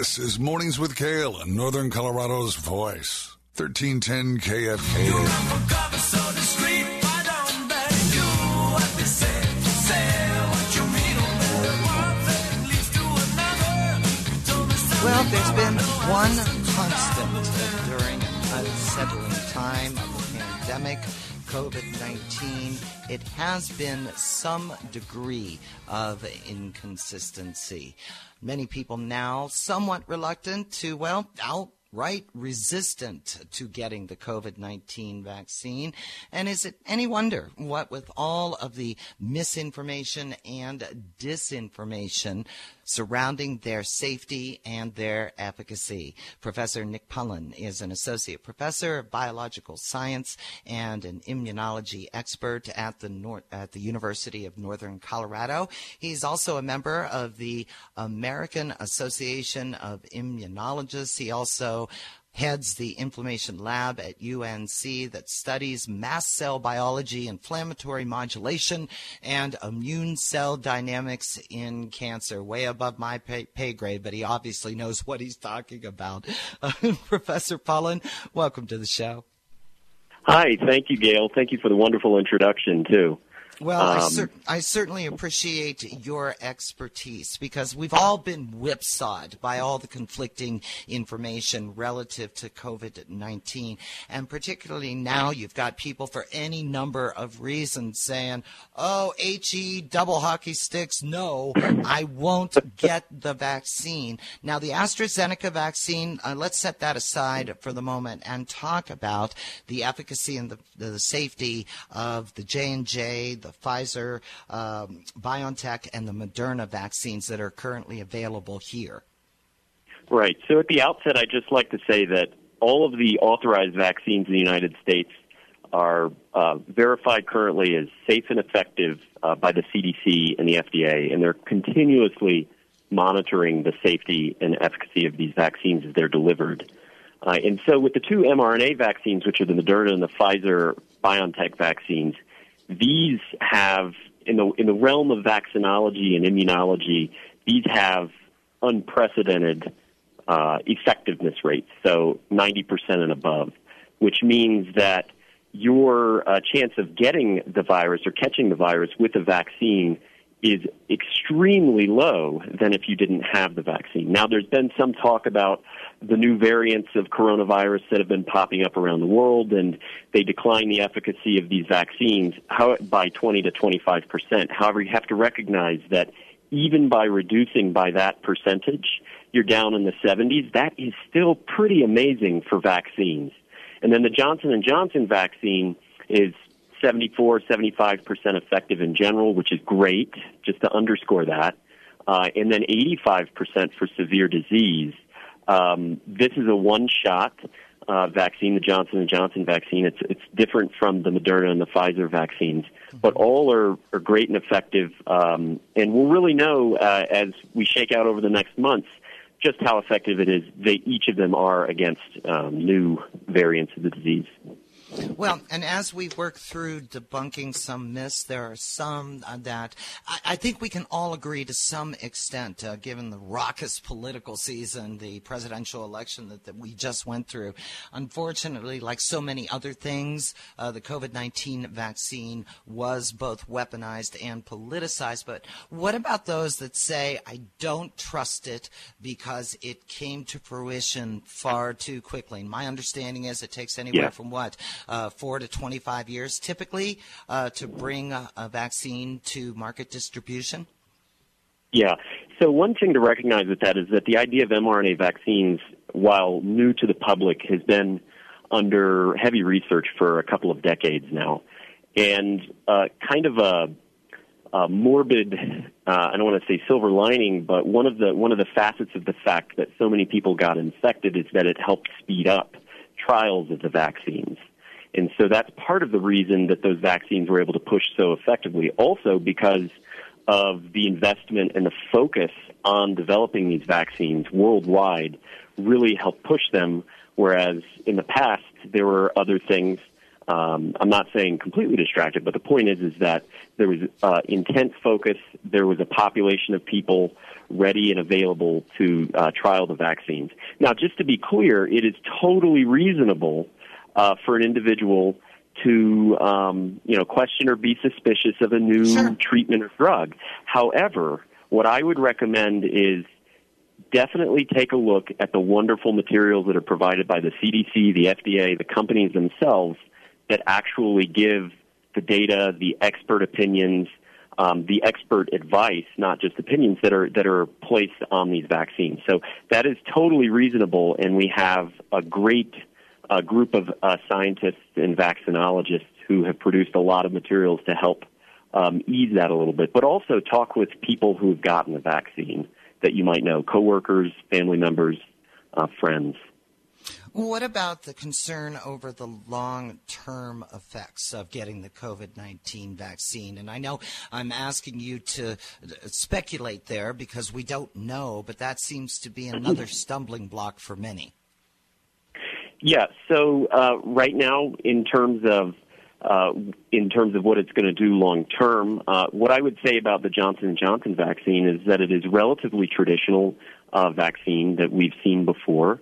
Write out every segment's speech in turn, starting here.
This is Mornings with Kale and Northern Colorado's voice. 1310 KFK. Well, there's been one constant during an unsettling time of the pandemic, COVID-19. It has been some degree of inconsistency. Many people now somewhat reluctant to, outright resistant to getting the COVID-19 vaccine. And is it any wonder what with all of the misinformation and disinformation surrounding their safety and their efficacy? Professor Nick Pullen is an associate professor of biological science and an immunology expert at the University of Northern Colorado. He's also a member of the American Association of Immunologists. He also heads the inflammation lab at UNC that studies mast cell biology, inflammatory modulation, and immune cell dynamics in cancer. Way above my pay grade, but he obviously knows what he's talking about. Professor Pullen, welcome to the show. Hi, thank you, Gail. Thank you for the wonderful introduction, too. Well, I certainly appreciate your expertise because we've all been whipsawed by all the conflicting information relative to COVID-19. And particularly now you've got people for any number of reasons saying, HE, double hockey sticks, no, I won't get the vaccine. Now, the AstraZeneca vaccine, let's set that aside for the moment and talk about the efficacy and the safety of the J&J, the Pfizer, BioNTech, and the Moderna vaccines that are currently available here. Right. So at the outset, I'd just like to say that all of the authorized vaccines in the United States are verified currently as safe and effective by the CDC and the FDA, and they're continuously monitoring the safety and efficacy of these vaccines as they're delivered. And so with the two mRNA vaccines, which are the Moderna and the Pfizer-BioNTech vaccines, these have, in the realm of vaccinology and immunology, these have unprecedented effectiveness rates, so 90% and above, which means that your chance of getting the virus or catching the virus with a vaccine is extremely low than if you didn't have the vaccine. Now, there's been some talk about the new variants of coronavirus that have been popping up around the world, and they decline the efficacy of these vaccines by 20 to 25%. However, you have to recognize that even by reducing by that percentage, you're down in the 70s. That is still pretty amazing for vaccines. And then the Johnson & Johnson vaccine is 74, 75% effective in general, which is great, just to underscore that, and then 85% for severe disease. This is a one-shot vaccine, the Johnson & Johnson vaccine. It's different from the Moderna and the Pfizer vaccines, but all are great and effective, and we'll really know as we shake out over the next months just how effective it is. Each of them are against new variants of the disease. Well, and as we work through debunking some myths, there are some that I think we can all agree to some extent, given the raucous political season, the presidential election that we just went through. Unfortunately, like so many other things, the COVID-19 vaccine was both weaponized and politicized. But what about those that say, I don't trust it because it came to fruition far too quickly? And my understanding is it takes anywhere from 4 to 25 years typically to bring a vaccine to market distribution? Yeah. So one thing to recognize with that is that the idea of mRNA vaccines, while new to the public, has been under heavy research for a couple of decades now. And kind of a morbid, I don't want to say silver lining, but one of the facets of the fact that so many people got infected is that it helped speed up trials of the vaccines. And so that's part of the reason that those vaccines were able to push so effectively. Also because of the investment and the focus on developing these vaccines worldwide really helped push them, whereas in the past there were other things I'm not saying completely distracted, but the point is that there was intense focus. There was a population of people ready and available to trial the vaccines. Now, just to be clear, it is totally reasonable for an individual to, question or be suspicious of a new treatment or drug. However, what I would recommend is definitely take a look at the wonderful materials that are provided by the CDC, the FDA, the companies themselves that actually give the data, the expert opinions, the expert advice, not just opinions that are placed on these vaccines. So that is totally reasonable, and we have a great group of scientists and vaccinologists who have produced a lot of materials to help ease that a little bit, but also talk with people who have gotten the vaccine that you might know, coworkers, family members, friends. What about the concern over the long-term effects of getting the COVID-19 vaccine? And I know I'm asking you to speculate there because we don't know, but that seems to be another stumbling block for many. Yeah, so right now, in terms of what it's going to do long term, what I would say about the Johnson & Johnson vaccine is that it is relatively traditional vaccine that we've seen before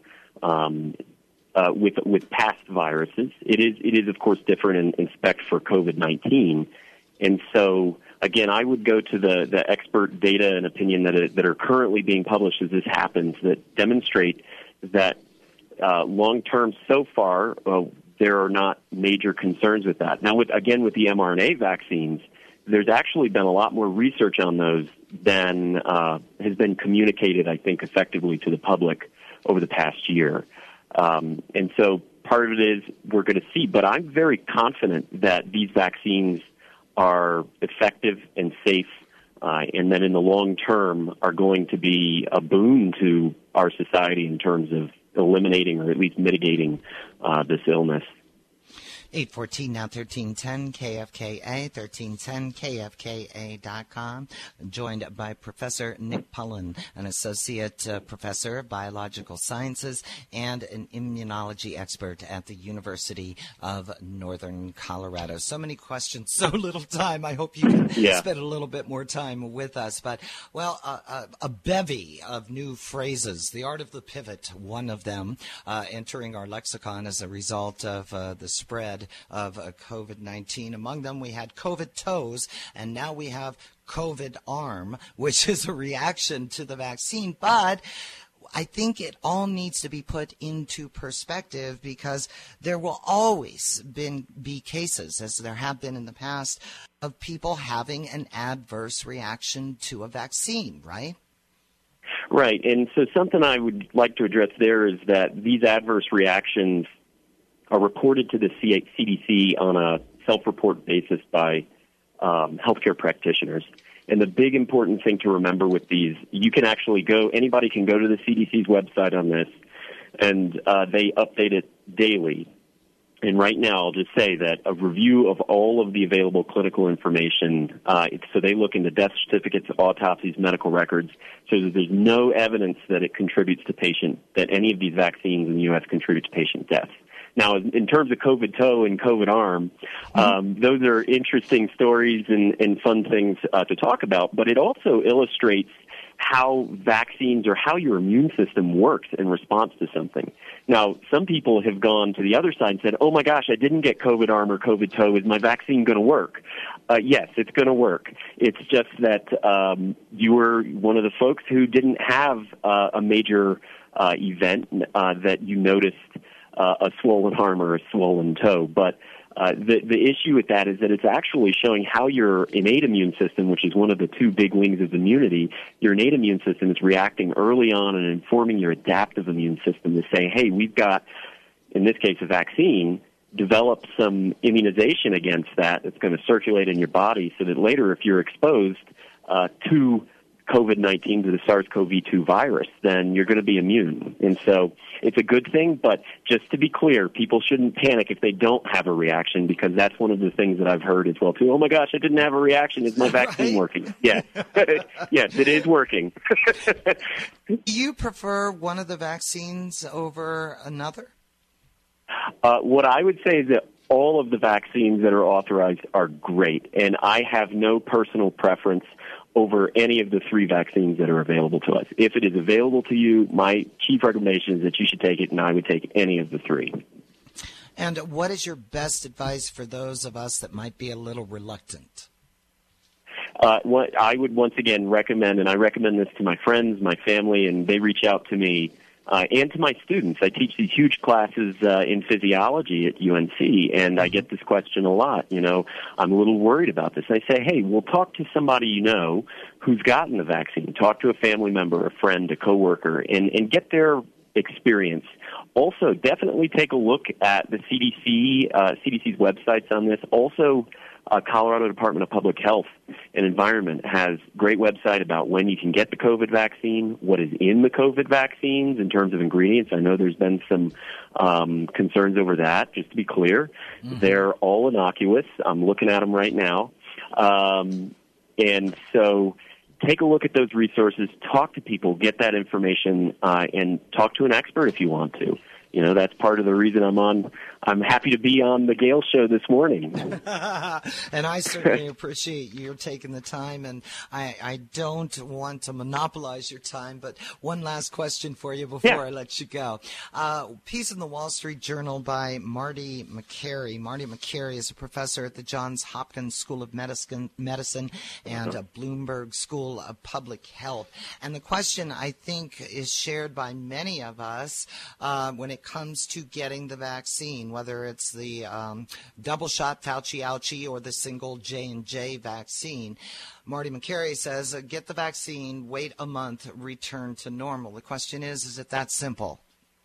with past viruses. It is of course different in spec for COVID-19, and so again, I would go to the expert data and opinion that are currently being published as this happens that demonstrate that long term so far. There are not major concerns with that. Now, with the mRNA vaccines, there's actually been a lot more research on those than has been communicated, I think, effectively to the public over the past year. And so part of it is we're going to see. But I'm very confident that these vaccines are effective and safe and that in the long term are going to be a boon to our society in terms of eliminating or at least mitigating this illness. 814 now 1310 KFKA 1310KFKA.com. Joined by Professor Nick Pullen, an associate professor of biological sciences and an immunology expert at the University of Northern Colorado. So many questions, so little time. I hope you can spend a little bit more time with us. But a bevy of new phrases. The art of the pivot, one of them, entering our lexicon as a result of the spread of COVID-19. Among them, we had COVID toes, and now we have COVID arm, which is a reaction to the vaccine. But I think it all needs to be put into perspective because there will always be cases, as there have been in the past, of people having an adverse reaction to a vaccine, right? Right. And so something I would like to address there is that these adverse reactions are reported to the CDC on a self-report basis by healthcare practitioners. And the big important thing to remember with these, anybody can go to the CDC's website on this, and they update it daily. And right now, I'll just say that a review of all of the available clinical information, so they look into death certificates, autopsies, medical records, so that there's no evidence that it contributes to that any of these vaccines in the U.S. contribute to patient deaths. Now, in terms of COVID toe and COVID arm, those are interesting stories and fun things to talk about, but it also illustrates how vaccines or how your immune system works in response to something. Now, some people have gone to the other side and said, oh my gosh, I didn't get COVID arm or COVID toe. Is my vaccine going to work? Yes, it's going to work. It's just that you were one of the folks who didn't have a major event that you noticed a swollen arm or a swollen toe. But the issue with that is that it's actually showing how your innate immune system, which is one of the two big wings of immunity, your innate immune system is reacting early on and informing your adaptive immune system to say, hey, we've got, in this case, a vaccine, develop some immunization against that that's going to circulate in your body so that later if you're exposed to COVID-19, to the SARS-CoV-2 virus, then you're going to be immune. And so it's a good thing, but just to be clear, people shouldn't panic if they don't have a reaction, because that's one of the things that I've heard as well, too. Oh, my gosh, I didn't have a reaction. Is my vaccine working? Yes. Yes, it is working. Do you prefer one of the vaccines over another? What I would say is that all of the vaccines that are authorized are great, and I have no personal preference over any of the 3 vaccines that are available to us. If it is available to you, my chief recommendation is that you should take it, and I would take any of the 3. And what is your best advice for those of us that might be a little reluctant? What I would once again recommend, and I recommend this to my friends, my family, and they reach out to me, and to my students. I teach these huge classes in physiology at UNC, and I get this question a lot. You know, I'm a little worried about this. And I say, hey, well, talk to somebody you know who's gotten the vaccine. Talk to a family member, a friend, a coworker, and get their experience. Also, definitely take a look at the CDC's websites on this. Also, Colorado Department of Public Health and Environment has a great website about when you can get the COVID vaccine, what is in the COVID vaccines in terms of ingredients. I know there's been some concerns over that, just to be clear. Mm-hmm. They're all innocuous. I'm looking at them right now. And so take a look at those resources, talk to people, get that information, and talk to an expert if you want to. You know, that's part of the reason I'm happy to be on the Gale Show this morning. And I certainly appreciate your taking the time, and I don't want to monopolize your time, but one last question for you before I let you go. Piece in the Wall Street Journal by Marty Makary. Marty Makary is a professor at the Johns Hopkins School of Medicine and Bloomberg School of Public Health. And the question, I think, is shared by many of us when it comes to getting the vaccine, whether it's the double shot Fauci-Ouchie or the single J&J vaccine. Marty Makary says, get the vaccine, wait a month, return to normal. The question is it that simple?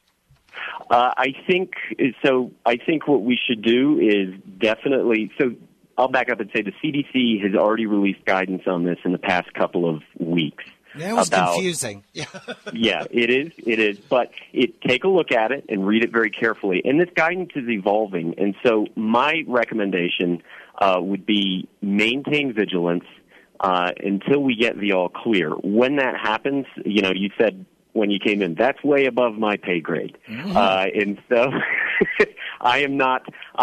I think what we should do is definitely, so I'll back up and say the CDC has already released guidance on this in the past couple of weeks. It was confusing. Yeah, it is. But take a look at it and read it very carefully. And this guidance is evolving. And so my recommendation would be maintain vigilance until we get the all clear. When that happens, you know, you said when you came in, that's way above my pay grade. Mm-hmm. And so I'm not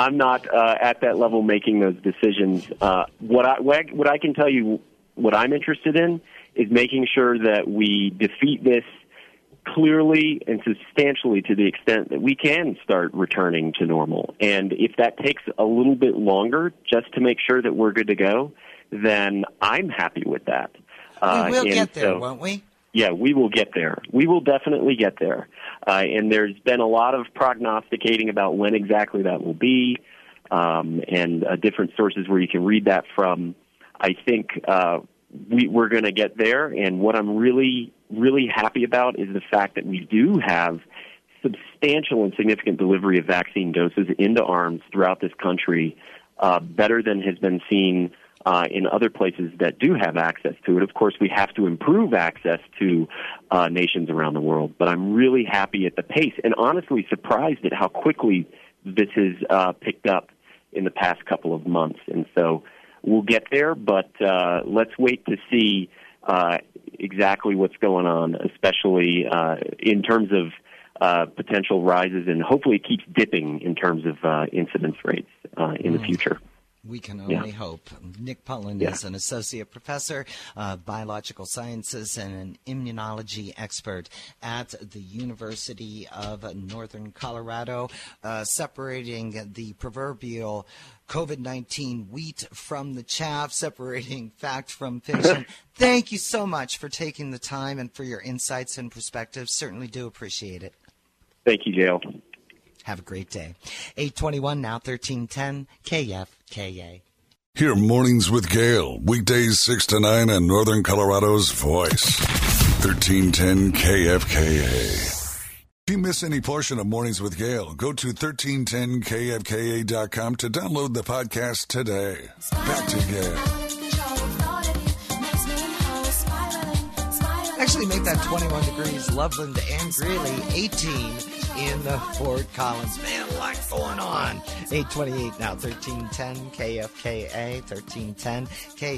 at that level making those decisions. What I can tell you, what I'm interested in is making sure that we defeat this clearly and substantially to the extent that we can start returning to normal. And if that takes a little bit longer just to make sure that we're good to go, then I'm happy with that. We will get there, won't we? Yeah, we will get there. We will definitely get there. And there's been a lot of prognosticating about when exactly that will be, and different sources where you can read that from. I think we're going to get there, and what I'm really, really happy about is the fact that we do have substantial and significant delivery of vaccine doses into arms throughout this country, better than has been seen in other places that do have access to it. Of course, we have to improve access to nations around the world, but I'm really happy at the pace and honestly surprised at how quickly this has picked up in the past couple of months. And so we'll get there, but let's wait to see exactly what's going on, especially in terms of potential rises, and hopefully it keeps dipping in terms of incidence rates in the future. We can only hope. Nick Pullen is an associate professor of biological sciences and an immunology expert at the University of Northern Colorado, separating the proverbial COVID-19 wheat from the chaff, separating fact from fiction. Thank you so much for taking the time and for your insights and perspectives. Certainly do appreciate it. Thank you, Gail. Have a great day. 8:21 now, 1310 KFKA. Hear Mornings with Gail, weekdays 6 to 9 on Northern Colorado's Voice, 1310 KFKA. If you miss any portion of Mornings with Gail, go to 1310kfka.com to download the podcast today. Back to Gail. Actually make that 21 degrees. Loveland and Greeley, 18 in the Fort Collins. Man, a lot going on. 8:28 now, 1310 KFKA, 1310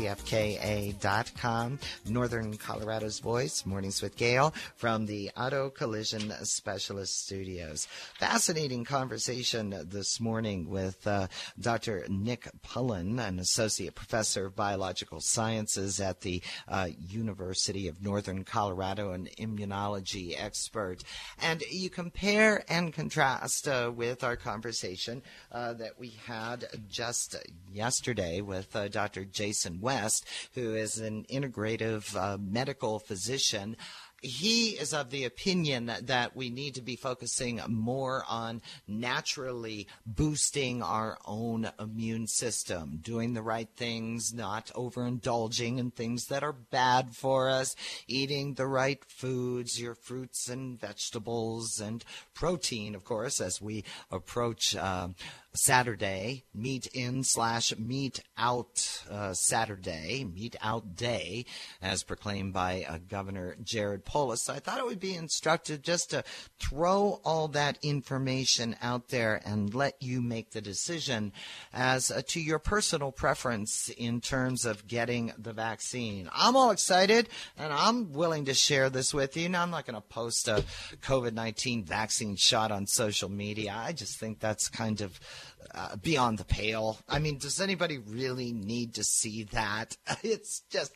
KFKA.com. Northern Colorado's Voice, Mornings with Gail from the Auto Collision Specialist Studios. Fascinating conversation this morning with Dr. Nick Pullen, an associate professor of biological sciences at the University of Northern Colorado, an immunology expert. And you compare and contrast with our conversation that we had just yesterday with Dr. Jason West, who is an integrative medical physician. He is of the opinion that we need to be focusing more on naturally boosting our own immune system, doing the right things, not overindulging in things that are bad for us, eating the right foods, your fruits and vegetables, and protein, of course, as we approach Saturday, meat in/meat out Saturday, meat out day, as proclaimed by Governor Jared Polis. So I thought it would be instructive just to throw all that information out there and let you make the decision as to your personal preference in terms of getting the vaccine. I'm all excited, and I'm willing to share this with you. Now, I'm not going to post a COVID-19 vaccine shot on social media. I just think that's kind of beyond the pale. I mean, does anybody really need to see that? It's just,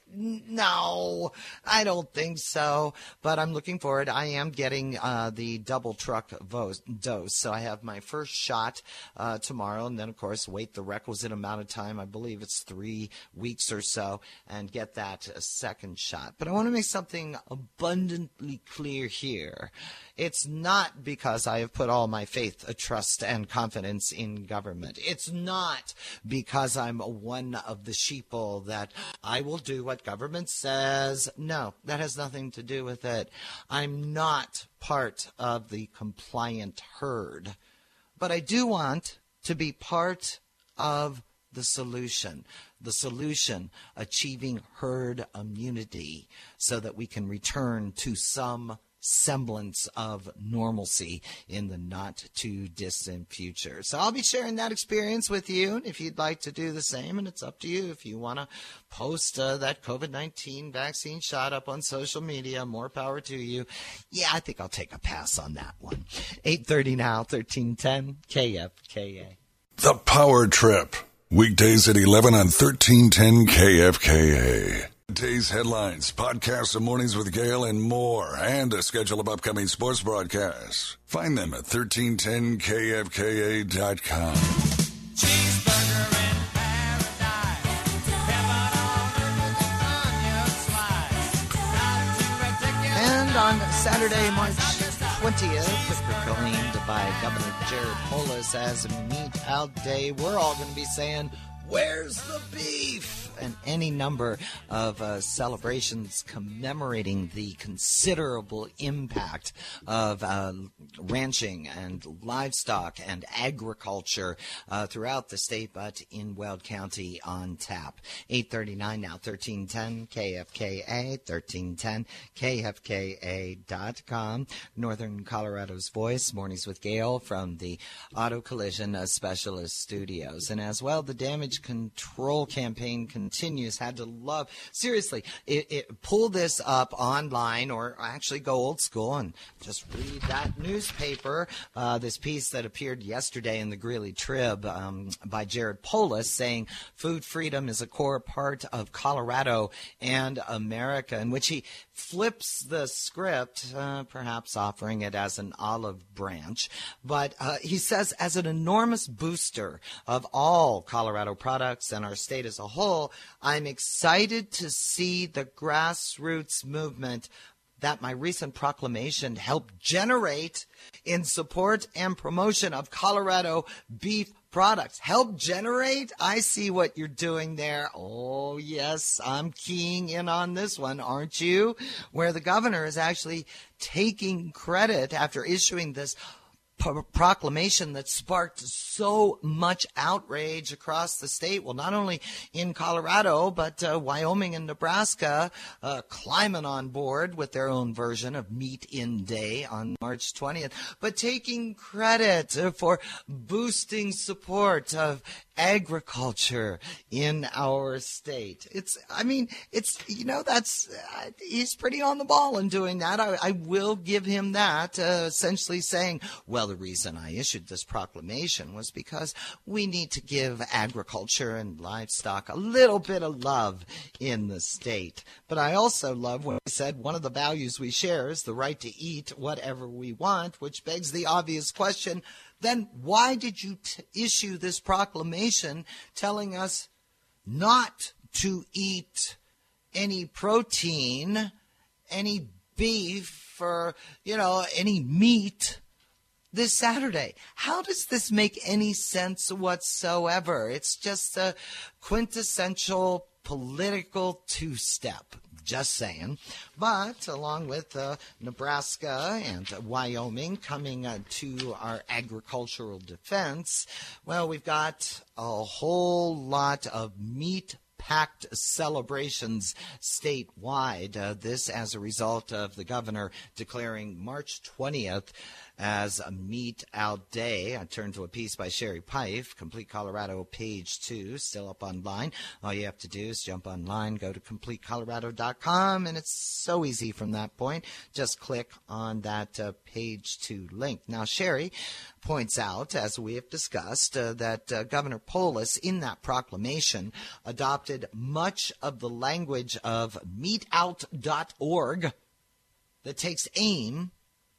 no, I don't think so. But I'm looking forward. I am getting the double truck dose. So I have my first shot tomorrow, and then, of course, wait the requisite amount of time. I believe it's 3 weeks or so, and get that second shot. But I want to make something abundantly clear here. It's not because I have put all my faith, trust, and confidence in government. It's not because I'm one of the sheeple that I will do what government says. No, that has nothing to do with it. I'm not part of the compliant herd. But I do want to be part of the solution. The solution, achieving herd immunity so that we can return to some semblance of normalcy in the not too distant future. So I'll be sharing that experience with you if you'd like to do the same, and it's up to you if you want to post that COVID-19 vaccine shot up on social media. More power to you. Yeah, I think I'll take a pass on that one. 8:30 now, 1310 KFKA. The Power Trip. Weekdays at 11 on 1310 KFKA. Today's headlines, podcasts of Mornings with Gail, and more, and a schedule of upcoming sports broadcasts. Find them at 1310kfka.com. Cheeseburger in paradise. Heaven on earth, onion slice. And on Saturday, March 20th, proclaimed by Governor Jared Polis as Meat Out Day, we're all going to be saying, "Where's the beef?" And any number of celebrations commemorating the considerable impact of ranching and livestock and agriculture throughout the state, but in Weld County on tap. 8:39 now, 1310 KFKA, 1310 KFKA.com. Northern Colorado's Voice, Mornings with Gail from the Auto Collision Specialist Studios. And as well, the damage control campaign continues. Had to love, seriously, pull this up online, or actually go old school and just read that newspaper. This piece that appeared yesterday in the Greeley Trib by Jared Polis, saying food freedom is a core part of Colorado and America, in which he flips the script, perhaps offering it as an olive branch. But he says, as an enormous booster of all Colorado products and our state as a whole, I'm excited to see the grassroots movement that my recent proclamation helped generate in support and promotion of Colorado beef products. Help generate? I see what you're doing there. Oh, yes, I'm keying in on this one, aren't you? Where the governor is actually taking credit after issuing this proclamation that sparked so much outrage across the state. Well, not only in Colorado, but Wyoming and Nebraska climbing on board with their own version of Meat in Day on March 20th, but taking credit for boosting support of agriculture in our state. He's pretty on the ball in doing that. I will give him that, essentially saying, well, the reason I issued this proclamation was because we need to give agriculture and livestock a little bit of love in the state. But I also love when he said one of the values we share is the right to eat whatever we want, which begs the obvious question, then why did you issue this proclamation telling us not to eat any protein, any beef, or, any meat this Saturday? How does this make any sense whatsoever? It's just a quintessential political two-step. Just saying. But along with Nebraska and Wyoming coming to our agricultural defense, well, we've got a whole lot of meat-packed celebrations statewide. This as a result of the governor declaring March 20th as a Meat Out Day. I turned to a piece by Sherry Pife, Complete Colorado, page 2, still up online. All you have to do is jump online, go to CompleteColorado.com, and it's so easy from that point. Just click on that page 2 link. Now, Sherry points out, as we have discussed, that Governor Polis, in that proclamation, adopted much of the language of meatout.org that takes aim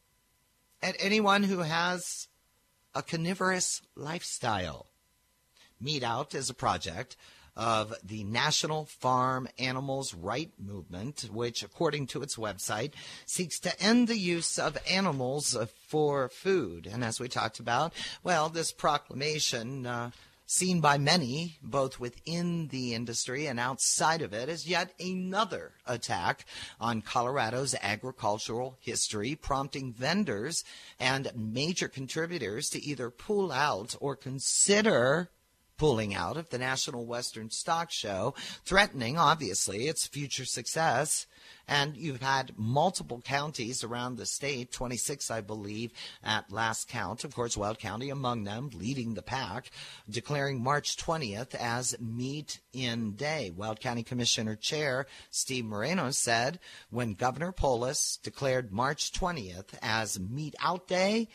at anyone who has a carnivorous lifestyle. Meat Out is a project of the National Farm Animals Right Movement, which, according to its website, seeks to end the use of animals for food. And as we talked about, well, this proclamation, seen by many, both within the industry and outside of it, is yet another attack on Colorado's agricultural history, prompting vendors and major contributors to either pull out or consider pulling out of the National Western Stock Show, threatening, obviously, its future success. And you've had multiple counties around the state, 26, I believe, at last count, of course, Weld County among them, leading the pack, declaring March 20th as Meat in Day. Weld County Commissioner Chair Steve Moreno said when Governor Polis declared March 20th as Meat Out Day,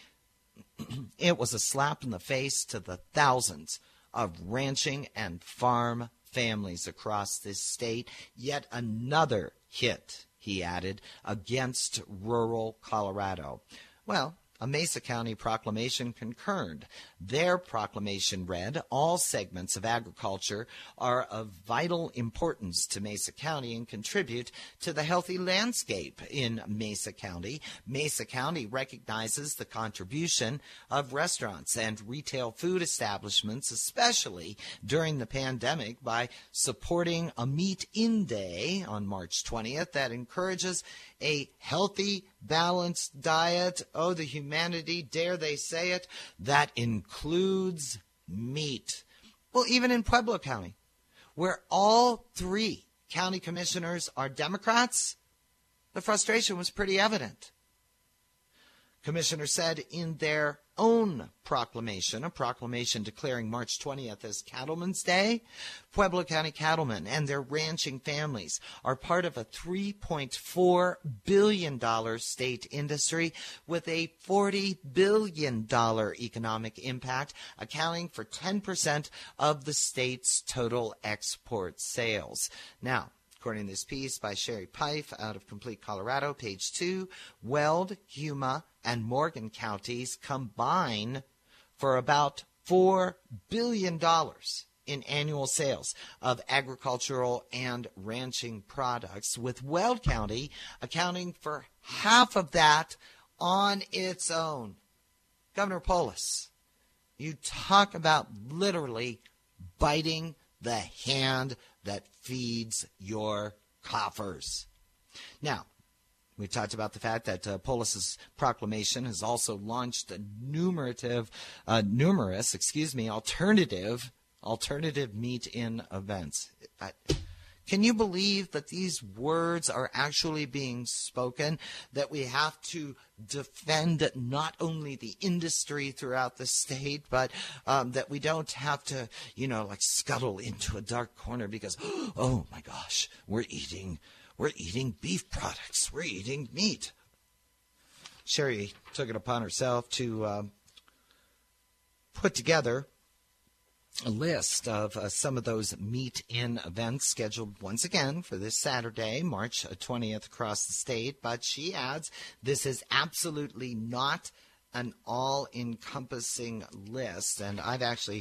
it was a slap in the face to the thousands of ranching and farm families across this state. Yet another hit, he added, against rural Colorado. Well, a Mesa County proclamation concurred. Their proclamation read, all segments of agriculture are of vital importance to Mesa County and contribute to the healthy landscape in Mesa County. Mesa County recognizes the contribution of restaurants and retail food establishments, especially during the pandemic, by supporting a Meat In Day on March 20th that encourages a healthy, balanced diet. Oh, the humanity, dare they say it, that includes meat. Well, even in Pueblo County, where all 3 county commissioners are Democrats, the frustration was pretty evident. Commissioners said in their own proclamation, a proclamation declaring March 20th as Cattlemen's Day, Pueblo County cattlemen and their ranching families are part of a $3.4 billion state industry with a $40 billion economic impact, accounting for 10% of the state's total export sales. Now, according to this piece by Sherry Pife out of Complete Colorado, page 2, Weld, Yuma, and Morgan counties combine for about $4 billion in annual sales of agricultural and ranching products, with Weld County accounting for half of that on its own. Governor Polis, you talk about literally biting the hand that feeds your coffers. Now, We talked about the fact that Polis's proclamation has also launched a numerous alternative meet-in events. Can you believe that these words are actually being spoken, that we have to defend not only the industry throughout the state, but that we don't have to, scuttle into a dark corner because, oh my gosh, we're eating beef products. We're eating meat. Sherry took it upon herself to put together a list of some of those meet-in events scheduled once again for this Saturday, March 20th across the state. But she adds this is absolutely not an all-encompassing list, and I've actually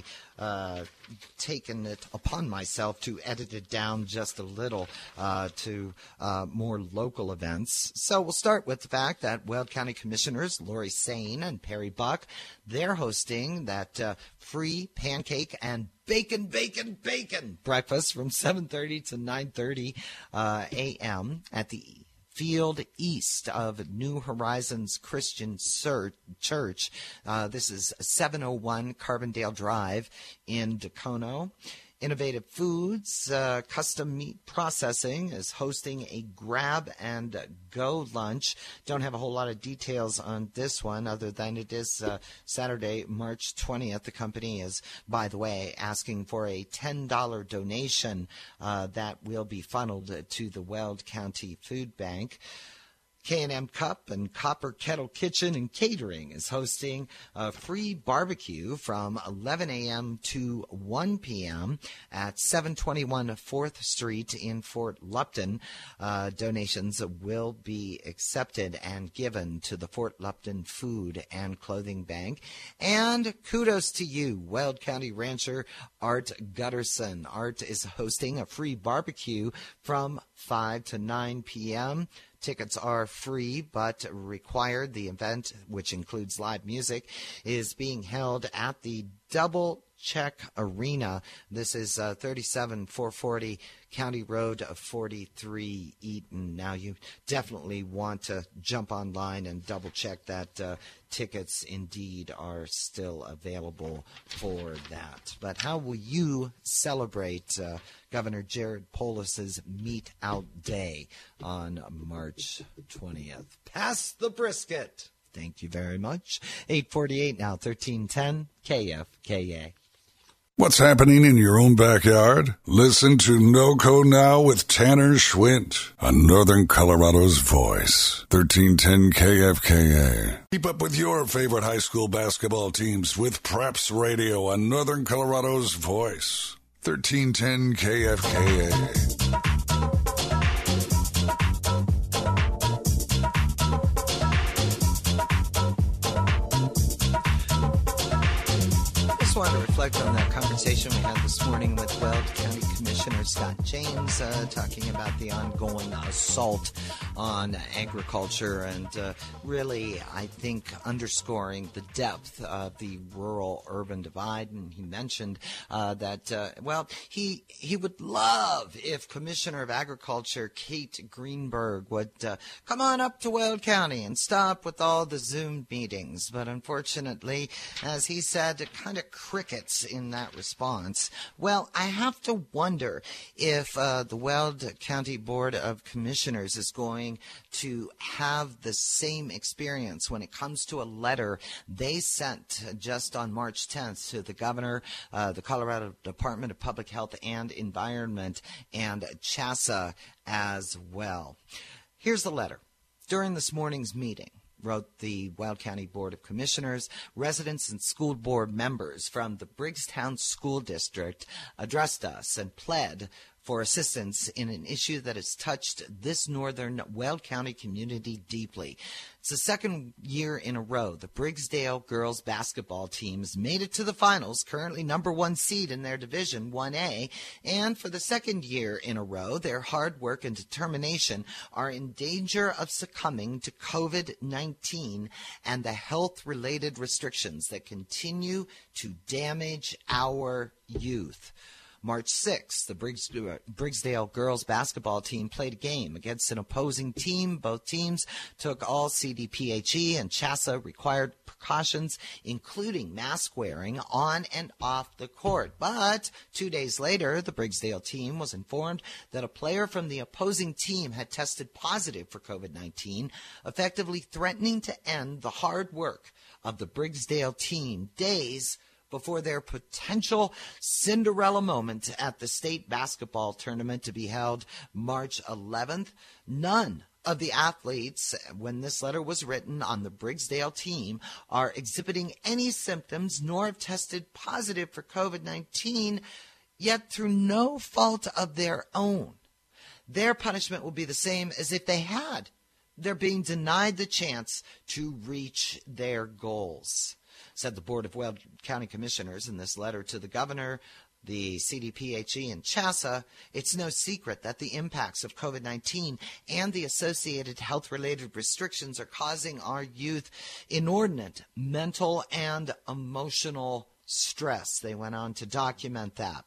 taken it upon myself to edit it down just a little to more local events. So we'll start with the fact that Weld County Commissioners Lori Sain and Perry Buck, they're hosting that free pancake and bacon breakfast from 7:30 to 9:30 a.m. at the field east of New Horizons Christian Church. This is 701 Carbondale Drive in Dacono. Innovative Foods, Custom Meat Processing is hosting a grab-and-go lunch. Don't have a whole lot of details on this one other than it is Saturday, March 20th. The company is, by the way, asking for a $10 donation that will be funneled to the Weld County Food Bank. K&M Cup and Copper Kettle Kitchen and Catering is hosting a free barbecue from 11 a.m. to 1 p.m. at 721 4th Street in Fort Lupton. Donations will be accepted and given to the Fort Lupton Food and Clothing Bank. And kudos to you, Weld County rancher Art Gutterson. Art is hosting a free barbecue from 5 to 9 p.m. Tickets are free but required. The event, which includes live music, is being held at the Double Check Arena. This is 37440 County Road 43, Eaton. Now, you definitely want to jump online and double check that tickets indeed are still available for that. But how will you celebrate Governor Jared Polis's Meat Out Day on March 20th? Pass the brisket. Thank you very much. 8:48 now, 1310 KFKA. What's happening in your own backyard? Listen to NoCo Now with Tanner Schwint on Northern Colorado's Voice, 1310 KFKA. Keep up with your favorite high school basketball teams with Preps Radio on Northern Colorado's Voice, 1310 KFKA. I want to reflect on that conversation we had this morning with Weld County Commissioner Scott James, talking about the ongoing assault on agriculture and really, I think, underscoring the depth of the rural-urban divide. And he mentioned that, he would love if Commissioner of Agriculture Kate Greenberg would come on up to Weld County and stop with all the Zoom meetings. But unfortunately, as he said, it kind of crickets in that response. Well, I have to wonder if the Weld County Board of Commissioners is going to have the same experience when it comes to a letter they sent just on March 10th to the governor, the Colorado Department of Public Health and Environment, and CHSA as well. Here's the letter. During this morning's meeting, wrote the Weld County Board of Commissioners, residents and school board members from the Briggstown School District addressed us and pled for assistance in an issue that has touched this northern Weld County community deeply. It's the second year in a row the Briggsdale girls basketball teams made it to the finals, currently number one seed in their Division 1A, and for the second year in a row, their hard work and determination are in danger of succumbing to COVID-19 and the health-related restrictions that continue to damage our youth. March 6th, the Brigsdale girls basketball team played a game against an opposing team. Both teams took all CDPHE and CHSA required precautions, including mask wearing on and off the court. But 2 days later, the Brigsdale team was informed that a player from the opposing team had tested positive for COVID-19, effectively threatening to end the hard work of the Brigsdale team days before their potential Cinderella moment at the state basketball tournament to be held March 11th. None of the athletes, when this letter was written on the Brigsdale team, are exhibiting any symptoms nor have tested positive for COVID-19, yet through no fault of their own. Their punishment will be the same as if they had. They're being denied the chance to reach their goals, said the Board of Weld County Commissioners in this letter to the governor, the CDPHE, and CHSA. It's no secret that the impacts of COVID-19 and the associated health-related restrictions are causing our youth inordinate mental and emotional stress. They went on to document that.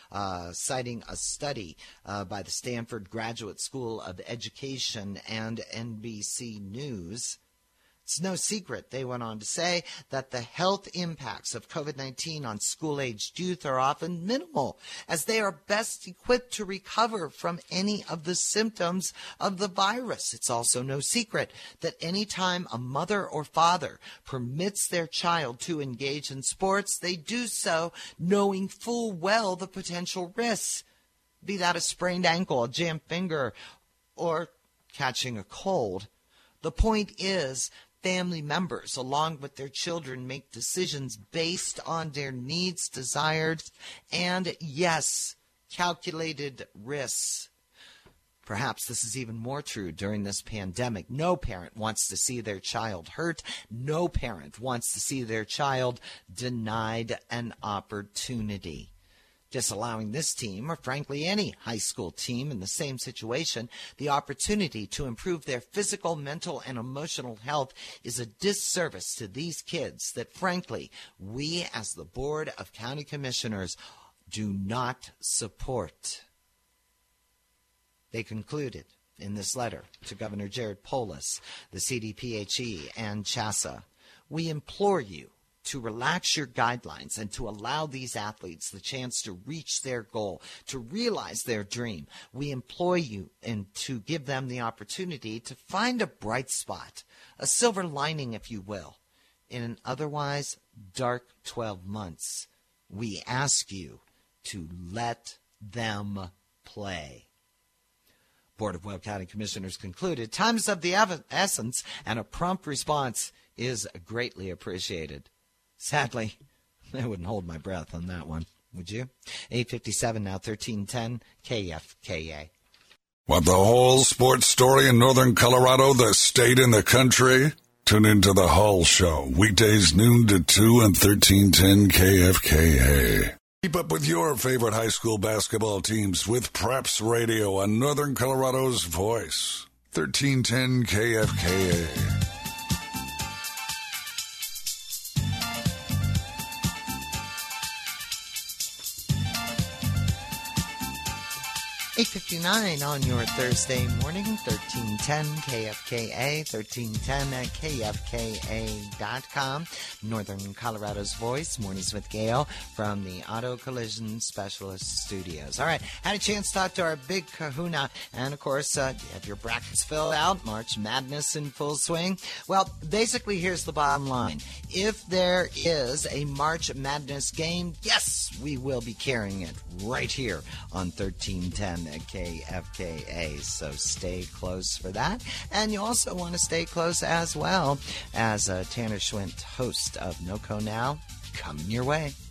Citing a study by the Stanford Graduate School of Education and NBC News. It's no secret, they went on to say, that the health impacts of COVID-19 on school-aged youth are often minimal, as they are best equipped to recover from any of the symptoms of the virus. It's also no secret that any time a mother or father permits their child to engage in sports, they do so knowing full well the potential risks, be that a sprained ankle, a jammed finger, or catching a cold. The point is, family members, along with their children, make decisions based on their needs, desires, and, yes, calculated risks. Perhaps this is even more true during this pandemic. No parent wants to see their child hurt. No parent wants to see their child denied an opportunity. Disallowing this team, or frankly any high school team in the same situation, the opportunity to improve their physical, mental, and emotional health is a disservice to these kids that, frankly, we as the Board of County Commissioners do not support. They concluded in this letter to Governor Jared Polis, the CDPHE, and CHSA, we implore you to relax your guidelines and to allow these athletes the chance to reach their goal, to realize their dream. We implore you and to give them the opportunity to find a bright spot, a silver lining, if you will, in an otherwise dark 12 months. We ask you to let them play. Board of Weld County Commissioners concluded, time is of the essence, and a prompt response is greatly appreciated. Sadly, I wouldn't hold my breath on that one, would you? 8:57 now, 1310 KFKA. Want the whole sports story in Northern Colorado, the state and the country? Tune into the Hull Show, weekdays noon to 2 and 1310 KFKA. Keep up with your favorite high school basketball teams with Preps Radio on Northern Colorado's Voice, 1310 KFKA. 8:59 on your Thursday morning, 1310 KFKA, 1310 KFKA.com. Northern Colorado's Voice, Mornings with Gail from the Auto Collision Specialist Studios. All right, had a chance to talk to our big kahuna, and of course, you have your brackets filled out, March Madness in full swing. Well, basically, here's the bottom line. If there is a March Madness game, yes, we will be carrying it right here on 1310 KFKA, so stay close for that. And you also want to stay close as well as Tanner Schwint, host of NoCo Now, coming your way.